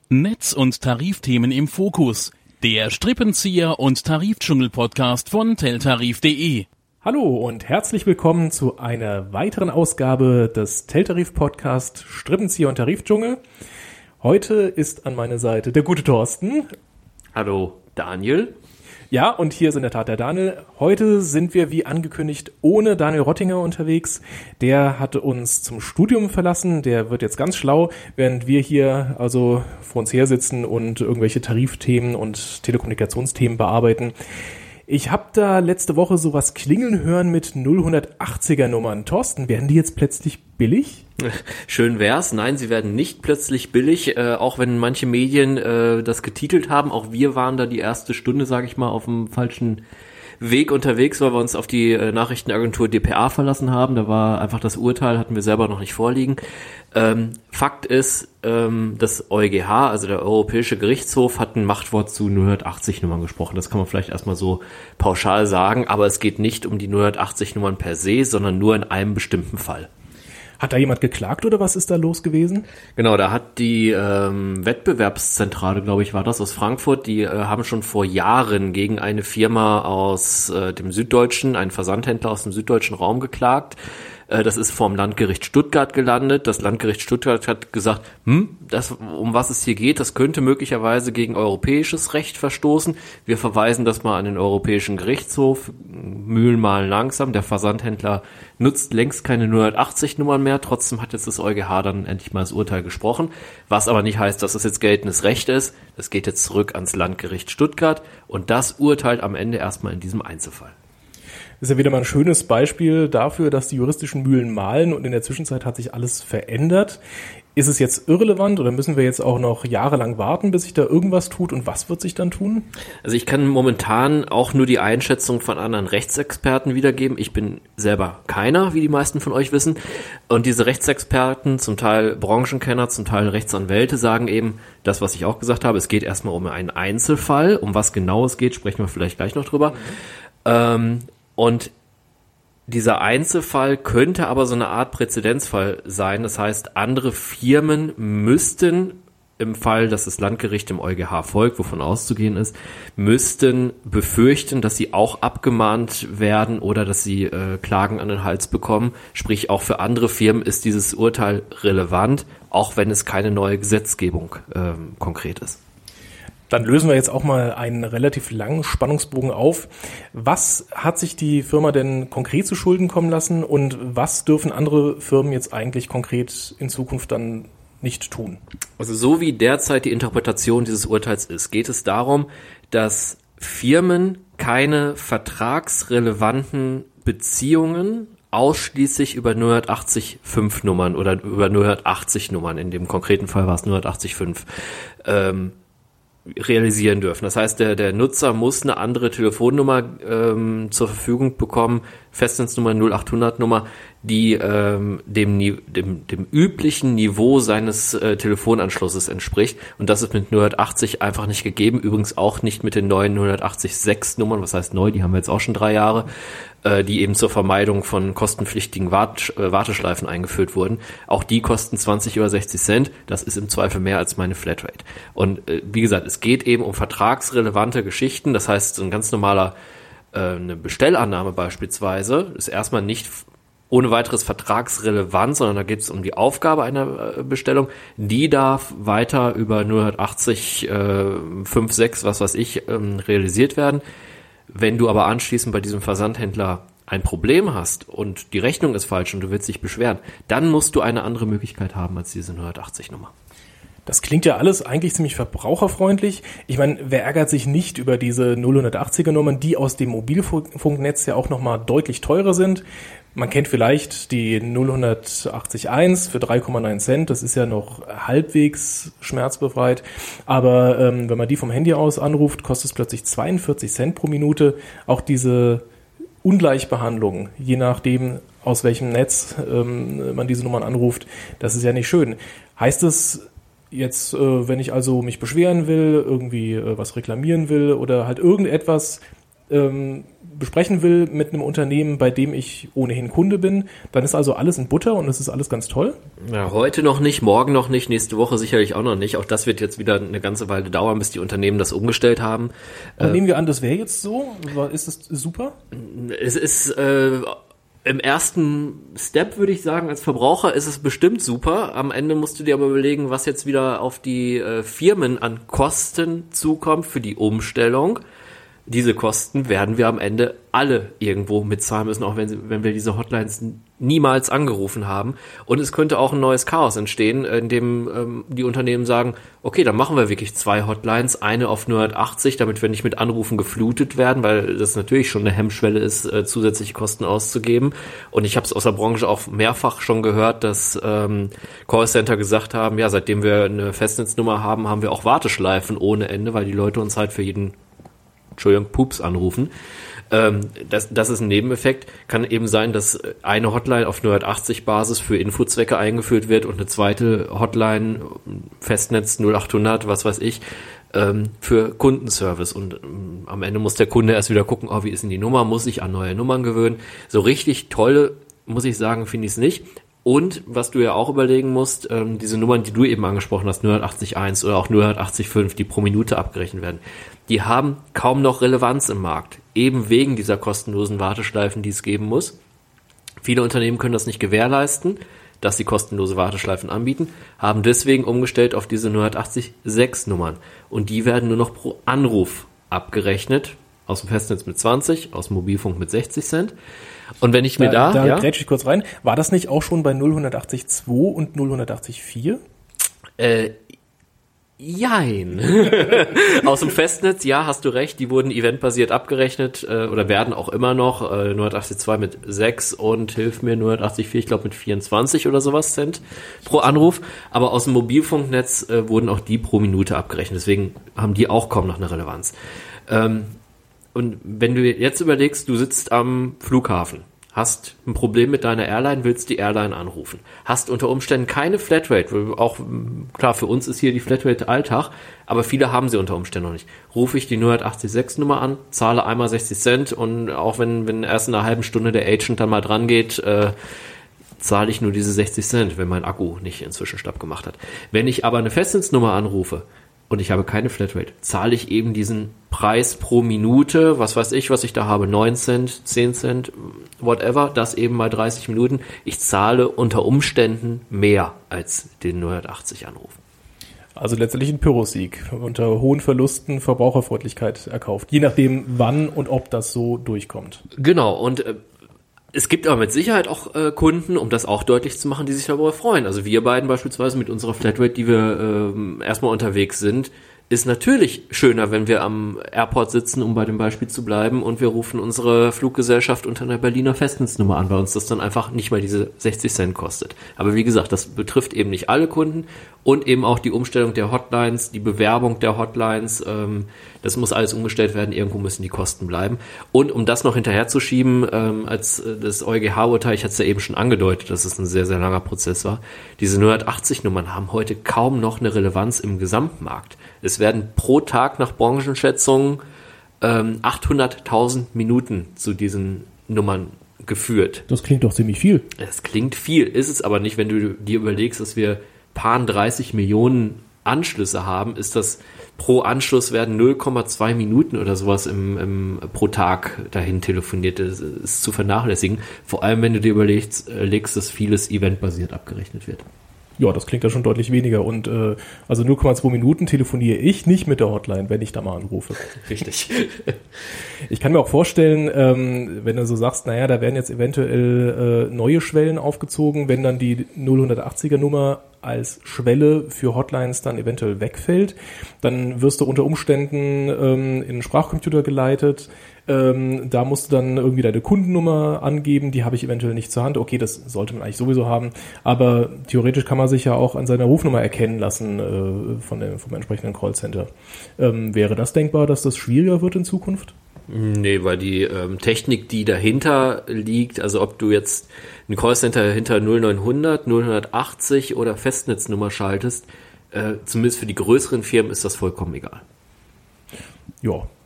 Netz- und Tarifthemen im Fokus. Der Strippenzieher und Tarifdschungel-Podcast von teltarif.de. Hallo und herzlich willkommen zu einer weiteren Ausgabe des Teltarif-Podcast Strippenzieher und Tarifdschungel. Heute ist an meiner Seite der gute Thorsten. Hallo Daniel. Ja, und hier ist in der Tat der Daniel. Heute sind wir, wie angekündigt, ohne Daniel Rottinger unterwegs. Der hatte uns zum Studium verlassen. Der wird jetzt ganz schlau, während wir hier also vor uns her sitzen und irgendwelche Tarifthemen und Telekommunikationsthemen bearbeiten. Ich habe da letzte Woche sowas klingeln hören mit 0180er Nummern. Thorsten, werden die jetzt plötzlich billig? Schön wär's. Nein, sie werden nicht plötzlich billig, auch wenn manche Medien das getitelt haben. Auch wir waren da die erste Stunde, sage ich mal, auf dem falschen Weg unterwegs, weil wir uns auf die Nachrichtenagentur dpa verlassen haben. Da war einfach das Urteil, hatten wir selber noch nicht vorliegen. Fakt ist, das EuGH, also der Europäische Gerichtshof, hat ein Machtwort zu 0180 Nummern gesprochen. Das kann man vielleicht erstmal so pauschal sagen, aber es geht nicht um die 0180 Nummern per se, sondern nur in einem bestimmten Fall. Hat da jemand geklagt oder was ist da los gewesen? Genau, da hat die Wettbewerbszentrale, glaube ich, war das aus Frankfurt, die haben schon vor Jahren gegen eine Firma aus dem Süddeutschen, einen Versandhändler aus dem süddeutschen Raum geklagt. Das ist vorm Landgericht Stuttgart gelandet. Das Landgericht Stuttgart hat gesagt, das, um was es hier geht, das könnte möglicherweise gegen europäisches Recht verstoßen. Wir verweisen das mal an den Europäischen Gerichtshof. Mühlen malen langsam. Der Versandhändler nutzt längst keine 0180 Nummern mehr. Trotzdem hat jetzt das EuGH dann endlich mal das Urteil gesprochen. Was aber nicht heißt, dass es jetzt geltendes Recht ist. Das geht jetzt zurück ans Landgericht Stuttgart. Und das urteilt am Ende erstmal in diesem Einzelfall. Das ist ja wieder mal ein schönes Beispiel dafür, dass die juristischen Mühlen mahlen und in der Zwischenzeit hat sich alles verändert. Ist es jetzt irrelevant oder müssen wir jetzt auch noch jahrelang warten, bis sich da irgendwas tut und was wird sich dann tun? Also ich kann momentan auch nur die Einschätzung von anderen Rechtsexperten wiedergeben. Ich bin selber keiner, wie die meisten von euch wissen. Und diese Rechtsexperten, zum Teil Branchenkenner, zum Teil Rechtsanwälte, sagen eben das, was ich auch gesagt habe. Es geht erstmal um einen Einzelfall. Um was genau es geht, sprechen wir vielleicht gleich noch drüber. Und dieser Einzelfall könnte aber so eine Art Präzedenzfall sein. Das heißt, andere Firmen müssten im Fall, dass das Landgericht dem EuGH folgt, wovon auszugehen ist, müssten befürchten, dass sie auch abgemahnt werden oder dass sie Klagen an den Hals bekommen. Sprich, auch für andere Firmen ist dieses Urteil relevant, auch wenn es keine neue Gesetzgebung konkret ist. Dann lösen wir jetzt auch mal einen relativ langen Spannungsbogen auf. Was hat sich die Firma denn konkret zu Schulden kommen lassen und was dürfen andere Firmen jetzt eigentlich konkret in Zukunft dann nicht tun? Also so wie derzeit die Interpretation dieses Urteils ist, geht es darum, dass Firmen keine vertragsrelevanten Beziehungen ausschließlich über 0180.5 Nummern oder über 0180 Nummern, in dem konkreten Fall war es 0180.5, realisieren dürfen. Das heißt, der Nutzer muss eine andere Telefonnummer zur Verfügung bekommen, Festnetznummer, 0800-Nummer, die dem üblichen Niveau seines Telefonanschlusses entspricht. Und das ist mit 0180 einfach nicht gegeben. Übrigens auch nicht mit den neuen 0180.6 Nummern, was heißt neu, die haben wir jetzt auch schon 3 Jahre, die eben zur Vermeidung von kostenpflichtigen Warteschleifen eingeführt wurden. Auch die kosten 20 oder 60 Cent. Das ist im Zweifel mehr als meine Flatrate. Und wie gesagt, es geht eben um vertragsrelevante Geschichten. Das heißt, so ein ganz normaler eine Bestellannahme beispielsweise ist erstmal nicht ohne weiteres vertragsrelevant, sondern da geht es um die Aufgabe einer Bestellung. Die darf weiter über 0180, 5, 6, was weiß ich, realisiert werden. Wenn du aber anschließend bei diesem Versandhändler ein Problem hast und die Rechnung ist falsch und du willst dich beschweren, dann musst du eine andere Möglichkeit haben als diese 0180-Nummer. Das klingt ja alles eigentlich ziemlich verbraucherfreundlich. Ich meine, wer ärgert sich nicht über diese 0180er-Nummern, die aus dem Mobilfunknetz ja auch nochmal deutlich teurer sind. Man kennt vielleicht die 0180.1 für 3,9 Cent. Das ist ja noch halbwegs schmerzbefreit. Aber wenn man die vom Handy aus anruft, kostet es plötzlich 42 Cent pro Minute. Auch diese Ungleichbehandlung, je nachdem, aus welchem Netz man diese Nummern anruft, das ist ja nicht schön. Heißt es jetzt, wenn ich also mich beschweren will, irgendwie was reklamieren will oder halt irgendetwas besprechen will mit einem Unternehmen, bei dem ich ohnehin Kunde bin, dann ist also alles in Butter und es ist alles ganz toll? Ja, heute noch nicht, morgen noch nicht, nächste Woche sicherlich auch noch nicht. Auch das wird jetzt wieder eine ganze Weile dauern, bis die Unternehmen das umgestellt haben. Und nehmen wir an, das wäre jetzt so? Ist das super? Es ist im ersten Step, würde ich sagen, als Verbraucher ist es bestimmt super. Am Ende musst du dir aber überlegen, was jetzt wieder auf die Firmen an Kosten zukommt für die Umstellung. Diese Kosten werden wir am Ende alle irgendwo mitzahlen müssen, auch wenn wir diese Hotlines niemals angerufen haben. Und es könnte auch ein neues Chaos entstehen, in dem die Unternehmen sagen, okay, dann machen wir wirklich 2 Hotlines, eine auf 080, damit wir nicht mit Anrufen geflutet werden, weil das natürlich schon eine Hemmschwelle ist, zusätzliche Kosten auszugeben. Und ich habe es aus der Branche auch mehrfach schon gehört, dass Callcenter gesagt haben, ja, seitdem wir eine Festnetznummer haben, haben wir auch Warteschleifen ohne Ende, weil die Leute uns halt für jeden Pups anrufen. Das ist ein Nebeneffekt. Kann eben sein, dass eine Hotline auf 080 Basis für Infozwecke eingeführt wird und eine zweite Hotline, Festnetz 0800, was weiß ich, für Kundenservice. Und am Ende muss der Kunde erst wieder gucken, wie ist denn die Nummer, muss sich an neue Nummern gewöhnen. So richtig toll, muss ich sagen, finde ich es nicht. Und was du ja auch überlegen musst, diese Nummern, die du eben angesprochen hast, 080.1 oder auch 080.5, die pro Minute abgerechnet werden, die haben kaum noch Relevanz im Markt, eben wegen dieser kostenlosen Warteschleifen, die es geben muss. Viele Unternehmen können das nicht gewährleisten, dass sie kostenlose Warteschleifen anbieten, haben deswegen umgestellt auf diese 080.6 Nummern. Und die werden nur noch pro Anruf abgerechnet, aus dem Festnetz mit 20, aus dem Mobilfunk mit 60 Cent. Und wenn ich mir da grätsche ich kurz rein, war das nicht auch schon bei 080.2 und 080.4? Jein. Aus dem Festnetz, ja, hast du recht, die wurden eventbasiert abgerechnet oder werden auch immer noch 080.2 mit 6 und hilf mir 080.4, ich glaube mit 24 oder sowas Cent pro Anruf, aber aus dem Mobilfunknetz wurden auch die pro Minute abgerechnet, deswegen haben die auch kaum noch eine Relevanz. Und wenn du jetzt überlegst, du sitzt am Flughafen, hast ein Problem mit deiner Airline, willst die Airline anrufen, hast unter Umständen keine Flatrate, auch klar, für uns ist hier die Flatrate Alltag, aber viele haben sie unter Umständen noch nicht. Rufe ich die 080.6 Nummer an, zahle einmal 60 Cent und auch wenn erst in einer halben Stunde der Agent dann mal dran geht, zahle ich nur diese 60 Cent, wenn mein Akku nicht inzwischen Stopp gemacht hat. Wenn ich aber eine Festnetznummer anrufe, und ich habe keine Flatrate, zahle ich eben diesen Preis pro Minute, was weiß ich, was ich da habe, 9 Cent, 10 Cent, whatever, das eben mal 30 Minuten. Ich zahle unter Umständen mehr als den 080 Anruf. Also letztendlich ein Pyrrhussieg, unter hohen Verlusten Verbraucherfreundlichkeit erkauft, je nachdem wann und ob das so durchkommt. Genau, und es gibt aber mit Sicherheit auch Kunden, um das auch deutlich zu machen, die sich darüber freuen. Also wir beiden beispielsweise mit unserer Flatrate, die wir erstmal unterwegs sind, ist natürlich schöner, wenn wir am Airport sitzen, um bei dem Beispiel zu bleiben, und wir rufen unsere Fluggesellschaft unter einer Berliner Festnetznummer an, weil uns das dann einfach nicht mal diese 60 Cent kostet. Aber wie gesagt, das betrifft eben nicht alle Kunden und eben auch die Umstellung der Hotlines, die Bewerbung der Hotlines, das muss alles umgestellt werden, irgendwo müssen die Kosten bleiben. Und um das noch hinterherzuschieben, als das EuGH-Urteil, ich hatte es ja eben schon angedeutet, dass es ein sehr, sehr langer Prozess war, diese 080-Nummern haben heute kaum noch eine Relevanz im Gesamtmarkt. Es werden pro Tag nach Branchenschätzungen 800.000 Minuten zu diesen Nummern geführt. Das klingt doch ziemlich viel. Das klingt viel, ist es aber nicht. Wenn du dir überlegst, dass wir 30 Millionen Anschlüsse haben, ist das pro Anschluss werden 0,2 Minuten oder sowas pro Tag dahin telefoniert. Das ist zu vernachlässigen. Vor allem, wenn du dir überlegst, dass vieles eventbasiert abgerechnet wird. Ja, das klingt ja schon deutlich weniger. Und also 0,2 Minuten telefoniere ich nicht mit der Hotline, wenn ich da mal anrufe. Richtig. Ich kann mir auch vorstellen, wenn du so sagst, naja, da werden jetzt eventuell neue Schwellen aufgezogen, wenn dann die 080er Nummer als Schwelle für Hotlines dann eventuell wegfällt, dann wirst du unter Umständen in einen Sprachcomputer geleitet. Da musst du dann irgendwie deine Kundennummer angeben, die habe ich eventuell nicht zur Hand. Okay, das sollte man eigentlich sowieso haben, aber theoretisch kann man sich ja auch an seiner Rufnummer erkennen lassen vom entsprechenden Callcenter. Wäre das denkbar, dass das schwieriger wird in Zukunft? Nee, weil die Technik, die dahinter liegt, also ob du jetzt ein Callcenter hinter 0900, 080 oder Festnetznummer schaltest, zumindest für die größeren Firmen ist das vollkommen egal. Ja, die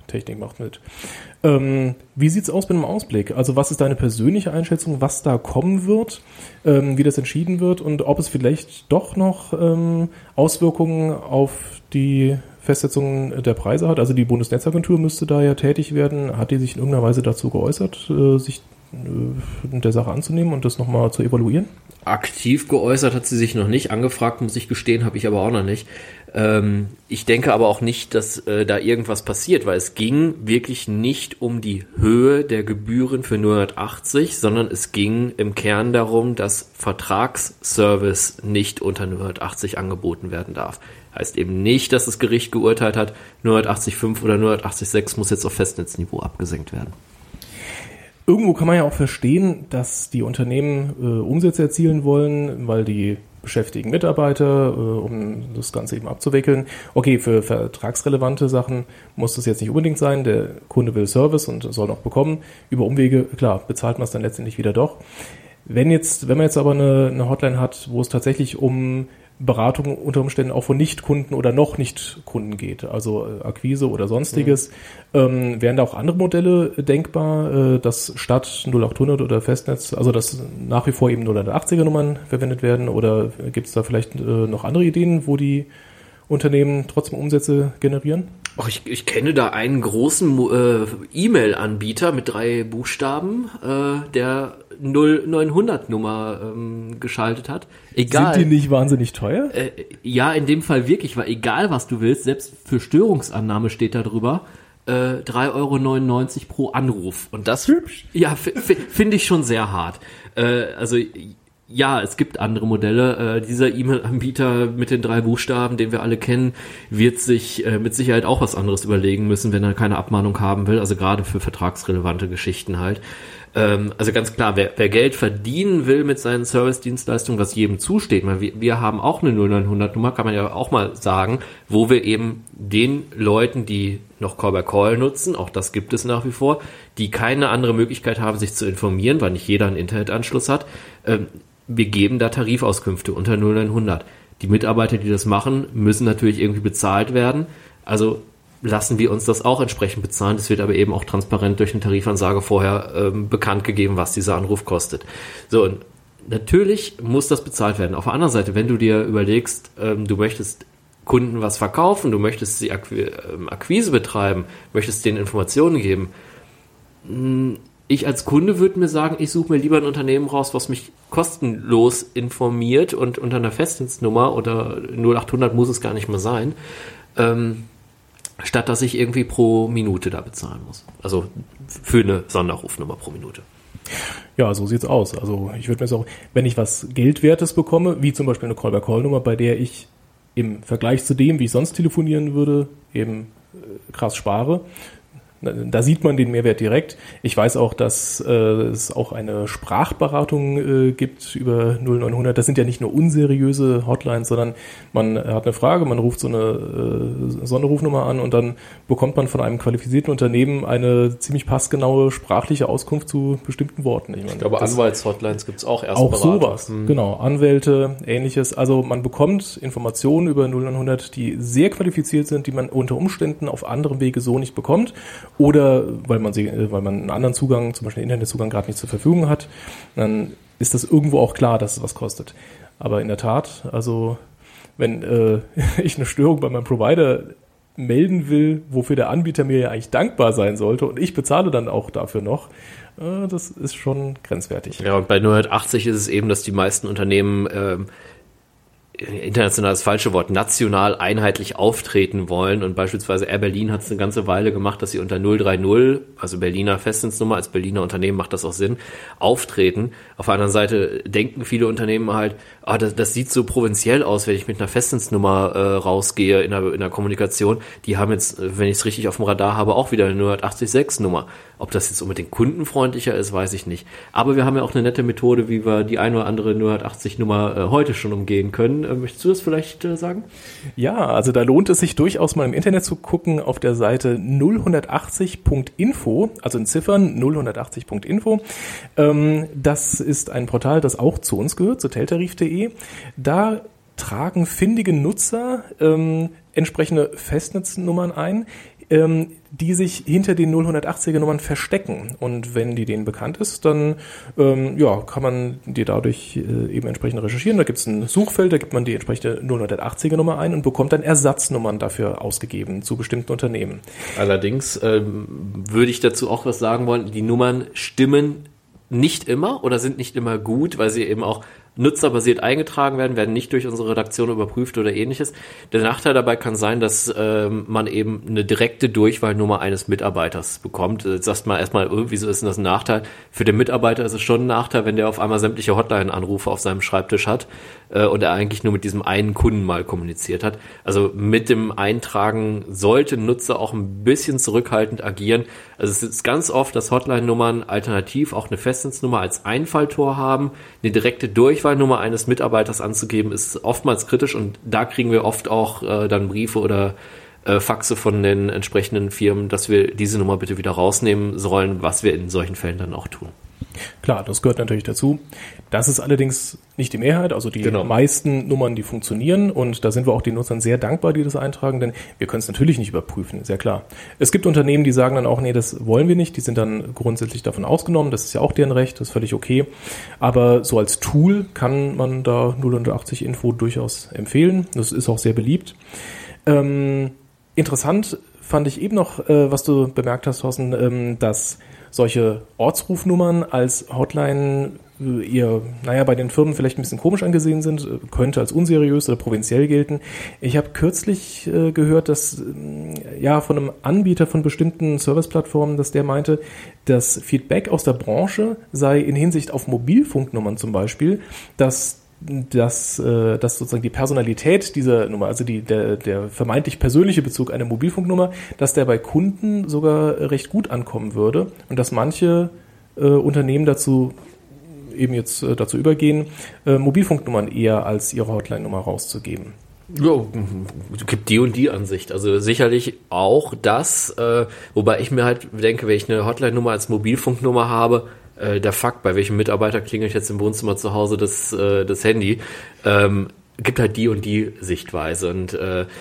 Technik macht mit. Wie sieht's aus mit dem Ausblick? Also was ist deine persönliche Einschätzung, was da kommen wird, wie das entschieden wird und ob es vielleicht doch noch Auswirkungen auf die Festsetzung der Preise hat? Also die Bundesnetzagentur müsste da ja tätig werden. Hat die sich in irgendeiner Weise dazu geäußert, sich der Sache anzunehmen und das nochmal zu evaluieren? Aktiv geäußert hat sie sich noch nicht. Angefragt, muss ich gestehen, habe ich aber auch noch nicht. Ich denke aber auch nicht, dass da irgendwas passiert, weil es ging wirklich nicht um die Höhe der Gebühren für 080, sondern es ging im Kern darum, dass Vertragsservice nicht unter 080 angeboten werden darf. Heißt eben nicht, dass das Gericht geurteilt hat, 080.5 oder 080.6 muss jetzt auf Festnetzniveau abgesenkt werden. Irgendwo kann man ja auch verstehen, dass die Unternehmen Umsätze erzielen wollen, weil die beschäftigen Mitarbeiter, um das Ganze eben abzuwickeln. Okay, für vertragsrelevante Sachen muss das jetzt nicht unbedingt sein. Der Kunde will Service und soll noch bekommen. Über Umwege, klar, bezahlt man es dann letztendlich wieder doch. Wenn man jetzt aber eine Hotline hat, wo es tatsächlich um Beratung unter Umständen auch von Nicht-Kunden oder noch Nicht-Kunden geht, also Akquise oder Sonstiges, wären da auch andere Modelle denkbar, dass statt 0800 oder Festnetz, also dass nach wie vor eben 080er Nummern verwendet werden, oder gibt es da vielleicht noch andere Ideen, wo die Unternehmen trotzdem Umsätze generieren? Ach, ich kenne da einen großen E-Mail-Anbieter mit 3 Buchstaben, der 0900-Nummer geschaltet hat. Egal. Sind die nicht wahnsinnig teuer? Ja, in dem Fall wirklich, weil egal was du willst, selbst für Störungsannahme steht da drüber, 3,99 € pro Anruf. Und das hübsch. Ja, finde ich schon sehr hart. Also ja, es gibt andere Modelle. Dieser E-Mail-Anbieter mit den 3 Buchstaben, den wir alle kennen, wird sich mit Sicherheit auch was anderes überlegen müssen, wenn er keine Abmahnung haben will. Also gerade für vertragsrelevante Geschichten halt. Also ganz klar, wer Geld verdienen will mit seinen Service-Dienstleistungen, was jedem zusteht, wir haben auch eine 0900-Nummer, kann man ja auch mal sagen, wo wir eben den Leuten, die noch Call-by-Call nutzen, auch das gibt es nach wie vor, die keine andere Möglichkeit haben, sich zu informieren, weil nicht jeder einen Internetanschluss hat, wir geben da Tarifauskünfte unter 0900. Die Mitarbeiter, die das machen, müssen natürlich irgendwie bezahlt werden, also lassen wir uns das auch entsprechend bezahlen. Das wird aber eben auch transparent durch eine Tarifansage vorher bekannt gegeben, was dieser Anruf kostet. So, und natürlich muss das bezahlt werden. Auf der anderen Seite, wenn du dir überlegst, du möchtest Kunden was verkaufen, du möchtest die Akquise betreiben, möchtest denen Informationen geben, ich als Kunde würde mir sagen, ich suche mir lieber ein Unternehmen raus, was mich kostenlos informiert und unter einer Festnetznummer oder 0800 muss es gar nicht mehr sein, statt dass ich irgendwie pro Minute da bezahlen muss. Also für eine Sonderrufnummer pro Minute. Ja, so sieht's aus. Also ich würde mir sagen, wenn ich was Geldwertes bekomme, wie zum Beispiel eine Call-by-Call-Nummer, bei der ich im Vergleich zu dem, wie ich sonst telefonieren würde, eben krass spare, da sieht man den Mehrwert direkt. Ich weiß auch, dass es auch eine Sprachberatung gibt über 0900. Das sind ja nicht nur unseriöse Hotlines, sondern man hat eine Frage, man ruft so eine Sonderrufnummer an und dann bekommt man von einem qualifizierten Unternehmen eine ziemlich passgenaue sprachliche Auskunft zu bestimmten Worten. Ich glaube, Anwaltshotlines gibt es auch erst. Auch sowas, genau. Anwälte, Ähnliches. Also man bekommt Informationen über 0900, die sehr qualifiziert sind, die man unter Umständen auf anderem Wege so nicht bekommt. Oder weil man einen anderen Zugang, zum Beispiel einen Internetzugang, gerade nicht zur Verfügung hat, dann ist das irgendwo auch klar, dass es was kostet. Aber in der Tat, also wenn ich eine Störung bei meinem Provider melden will, wofür der Anbieter mir ja eigentlich dankbar sein sollte und ich bezahle dann auch dafür noch, das ist schon grenzwertig. Ja, und bei 080 ist es eben, dass die meisten Unternehmen international das falsche Wort, national einheitlich auftreten wollen, und beispielsweise Air Berlin hat es eine ganze Weile gemacht, dass sie unter 030, also Berliner Festnetznummer, als Berliner Unternehmen macht das auch Sinn, auftreten. Auf der anderen Seite denken viele Unternehmen halt, das sieht so provinziell aus, wenn ich mit einer Festnetznummer rausgehe in der Kommunikation. Die haben jetzt, wenn ich es richtig auf dem Radar habe, auch wieder eine 080.6-Nummer. Ob das jetzt unbedingt kundenfreundlicher ist, weiß ich nicht. Aber wir haben ja auch eine nette Methode, wie wir die eine oder andere 080-Nummer heute schon umgehen können. Möchtest du das vielleicht sagen? Ja, also da lohnt es sich durchaus mal im Internet zu gucken, auf der Seite 080.info, also in Ziffern 080.info. Das ist ein Portal, das auch zu uns gehört, zu teltarif.de. Da tragen findige Nutzer entsprechende Festnetznummern ein. die sich hinter den 0180er Nummern verstecken. Und wenn die denen bekannt ist, dann kann man die dadurch eben entsprechend recherchieren. Da gibt es ein Suchfeld, da gibt man die entsprechende 0180er Nummer ein und bekommt dann Ersatznummern dafür ausgegeben zu bestimmten Unternehmen. Allerdings würde ich dazu auch was sagen wollen, die Nummern stimmen nicht immer oder sind nicht immer gut, weil sie eben auch nutzerbasiert eingetragen werden nicht durch unsere Redaktion überprüft oder ähnliches. Der Nachteil dabei kann sein, dass man eben eine direkte Durchwahlnummer eines Mitarbeiters bekommt. Jetzt sagst du mal erstmal, wieso ist denn das ein Nachteil? Für den Mitarbeiter ist es schon ein Nachteil, wenn der auf einmal sämtliche Hotline-Anrufe auf seinem Schreibtisch hat und er eigentlich nur mit diesem einen Kunden mal kommuniziert hat. Also mit dem Eintragen sollte ein Nutzer auch ein bisschen zurückhaltend agieren. Also es ist ganz oft, dass Hotline-Nummern alternativ auch eine Festnetznummer als Einfalltor haben. Eine direkte Durchwahlnummer eines Mitarbeiters anzugeben, ist oftmals kritisch und da kriegen wir oft auch dann Briefe oder Faxe von den entsprechenden Firmen, dass wir diese Nummer bitte wieder rausnehmen sollen, was wir in solchen Fällen dann auch tun. Klar, das gehört natürlich dazu. Das ist allerdings nicht die Mehrheit, also die meisten Nummern, die funktionieren und da sind wir auch den Nutzern sehr dankbar, die das eintragen, denn wir können es natürlich nicht überprüfen, sehr klar. Es gibt Unternehmen, die sagen dann auch, nee, das wollen wir nicht, die sind dann grundsätzlich davon ausgenommen, das ist ja auch deren Recht, das ist völlig okay, aber so als Tool kann man da 0180 Info durchaus empfehlen, das ist auch sehr beliebt. Interessant fand ich eben noch, was du bemerkt hast, Thorsten, dass solche Ortsrufnummern als Hotline bei den Firmen vielleicht ein bisschen komisch angesehen sind, könnte als unseriös oder provinziell gelten. Ich habe kürzlich gehört, dass von einem Anbieter von bestimmten Serviceplattformen, dass der meinte, das Feedback aus der Branche sei in Hinsicht auf Mobilfunknummern zum Beispiel, dass sozusagen die Personalität dieser Nummer, also der vermeintlich persönliche Bezug einer Mobilfunknummer, dass der bei Kunden sogar recht gut ankommen würde und dass manche Unternehmen dazu übergehen, Mobilfunknummern eher als ihre Hotline-Nummer rauszugeben. Ja, gibt die und die Ansicht. Also sicherlich auch das, wobei ich mir halt denke, wenn ich eine Hotline-Nummer als Mobilfunknummer habe, der Fakt, bei welchem Mitarbeiter klingelt jetzt im Wohnzimmer zu Hause das Handy, gibt halt die und die Sichtweise. Und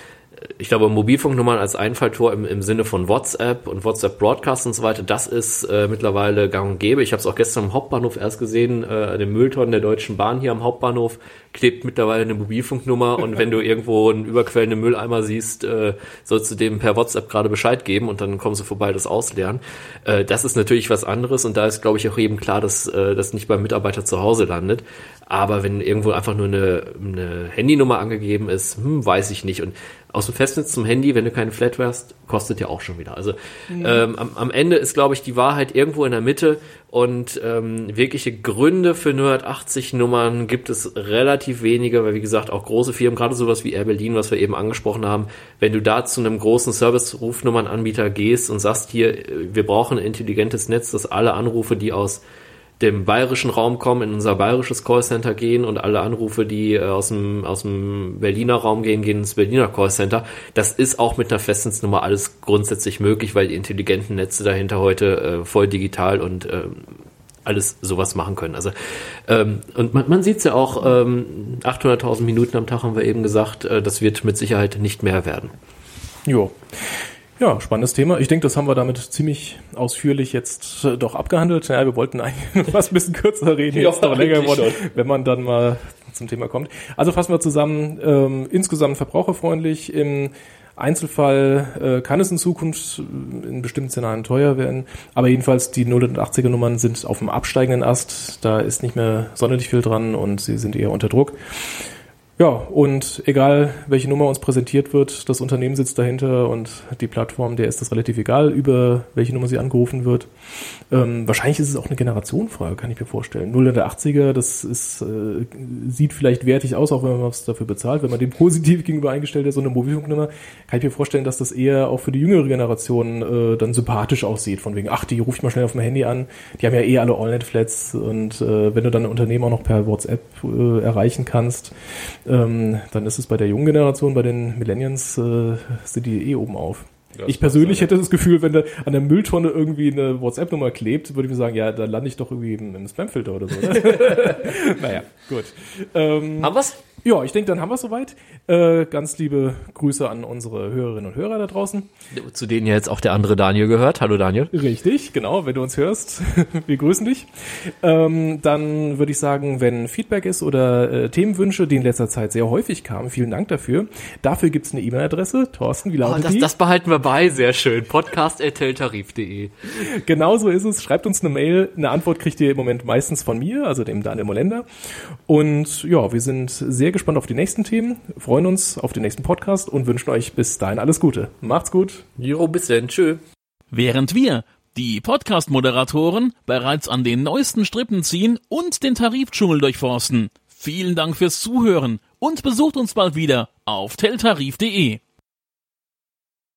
ich glaube, Mobilfunknummern als Einfalltor im Sinne von WhatsApp und WhatsApp Broadcast und so weiter, das ist mittlerweile gang und gäbe. Ich habe es auch gestern am Hauptbahnhof erst gesehen, an den Mülltonnen der Deutschen Bahn hier am Hauptbahnhof klebt mittlerweile eine Mobilfunknummer und wenn du irgendwo einen überquellenden Mülleimer siehst, sollst du dem per WhatsApp gerade Bescheid geben und dann kommen sie vorbei, das ausleeren. Das ist natürlich was anderes und da ist, glaube ich, auch eben klar, dass das nicht beim Mitarbeiter zu Hause landet. Aber wenn irgendwo einfach nur eine Handynummer angegeben ist, weiß ich nicht. Und aus dem Festnetz zum Handy, wenn du keine Flatrate hast, kostet ja auch schon wieder. Also am Ende ist, glaube ich, die Wahrheit irgendwo in der Mitte und wirkliche Gründe für 080 Nummern gibt es relativ wenige, weil wie gesagt auch große Firmen, gerade sowas wie Air Berlin, was wir eben angesprochen haben, wenn du da zu einem großen Service-Rufnummernanbieter gehst und sagst hier, wir brauchen ein intelligentes Netz, dass alle Anrufe, die aus dem bayerischen Raum kommen, in unser bayerisches Callcenter gehen und alle Anrufe, die aus dem Berliner Raum gehen ins Berliner Callcenter. Das ist auch mit einer Festnetznummer alles grundsätzlich möglich, weil die intelligenten Netze dahinter heute voll digital und alles sowas machen können. Also und man sieht es ja auch, 800.000 Minuten am Tag haben wir eben gesagt, das wird mit Sicherheit nicht mehr werden. Jo. Ja, spannendes Thema. Ich denke, das haben wir damit ziemlich ausführlich jetzt doch abgehandelt. Ja, wir wollten eigentlich noch was ein bisschen kürzer reden, jetzt noch länger geworden, wenn man dann mal zum Thema kommt. Also fassen wir zusammen, insgesamt verbraucherfreundlich. Im Einzelfall kann es in Zukunft in bestimmten Szenarien teuer werden, aber jedenfalls die 080er Nummern sind auf dem absteigenden Ast. Da ist nicht mehr sonderlich viel dran und sie sind eher unter Druck. Ja, und egal, welche Nummer uns präsentiert wird, das Unternehmen sitzt dahinter und die Plattform, der ist das relativ egal, über welche Nummer sie angerufen wird. Wahrscheinlich ist es auch eine Generationenfrage, kann ich mir vorstellen. 080er, das ist, sieht vielleicht wertig aus, auch wenn man was dafür bezahlt. Wenn man dem positiv gegenüber eingestellt ist, so eine Mobilfunknummer, kann ich mir vorstellen, dass das eher auch für die jüngere Generation dann sympathisch aussieht. Von wegen, ach, die ruft mal schnell auf dem Handy an. Die haben ja alle Allnet-Flats und wenn du dann ein Unternehmen auch noch per WhatsApp erreichen kannst, dann ist es bei der jungen Generation, bei den Millennials, sind die oben auf. Ja, ich persönlich hätte das Gefühl, wenn da an der Mülltonne irgendwie eine WhatsApp-Nummer klebt, würde ich mir sagen, ja, da lande ich doch irgendwie im Spamfilter oder so. Naja, gut. Haben wir's? Ja, ich denke, dann haben wir es soweit. Ganz liebe Grüße an unsere Hörerinnen und Hörer da draußen. Zu denen ja jetzt auch der andere Daniel gehört. Hallo Daniel. Richtig, genau, wenn du uns hörst. Wir grüßen dich. Dann würde ich sagen, wenn Feedback ist oder Themenwünsche, die in letzter Zeit sehr häufig kamen, vielen Dank dafür. Dafür gibt's eine E-Mail-Adresse. Thorsten, wie lautet die? Das behalten wir bei, sehr schön. podcast@teltarif.de. Genau so ist es. Schreibt uns eine Mail. Eine Antwort kriegt ihr im Moment meistens von mir, also dem Daniel Molender. Und ja, wir sind sehr gespannt auf die nächsten Themen, freuen uns auf den nächsten Podcast und wünschen euch bis dahin alles Gute. Macht's gut. Jo, bis dann. Tschö. Während wir, die Podcast-Moderatoren, bereits an den neuesten Strippen ziehen und den Tarifdschungel durchforsten. Vielen Dank fürs Zuhören und besucht uns bald wieder auf teltarif.de.